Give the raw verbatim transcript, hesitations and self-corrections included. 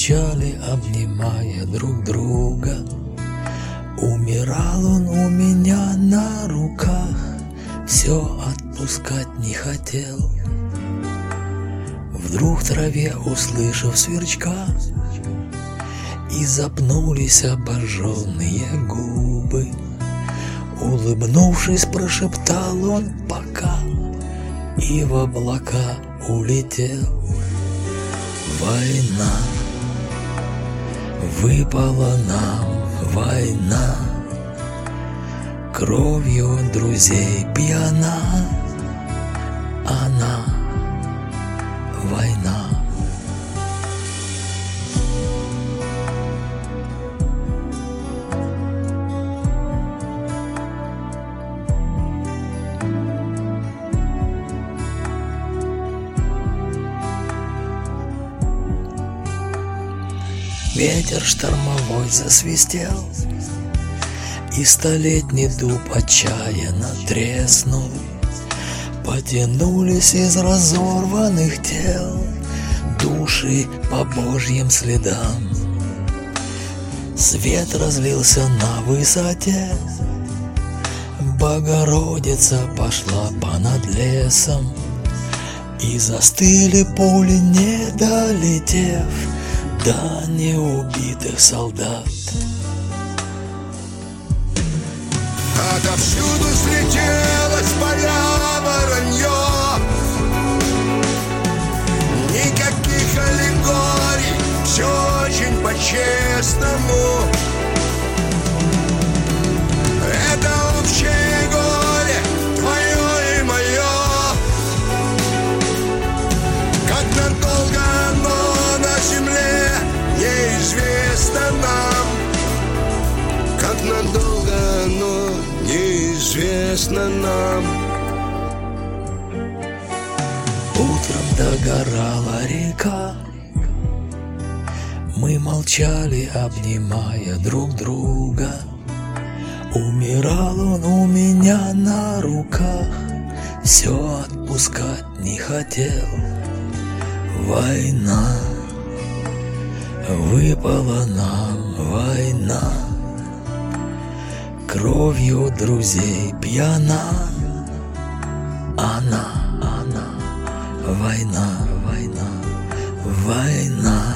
молчали, обнимая друг друга. Умирал он у меня на руках, все отпускать не хотел. Вдруг в траве, услышав сверчка, и запнулись обожженные губы. Улыбнувшись, прошептал он «пока» и в облака улетел. Война, выпала нам война, кровью друзей пьяна она, война. Ветер штормовой засвистел, и столетний дуб отчаянно треснул. Потянулись из разорванных тел души по Божьим следам. Свет разлился на высоте, Богородица пошла понад лесом, и застыли пули, не долетев до неубитых солдат. Отовсюду слетелось поля воронье, никаких аллегорий, все очень по-честному. Это общее горе, твое и мое. Как надолго оно на земле, неизвестно нам. Как надолго оно, неизвестно нам. Утром догорала река, мы молчали, обнимая друг друга. Умирал он у меня на руках, все отпускать не хотел. Война, выпала нам война, кровью друзей пьяна она, она, война, война, война.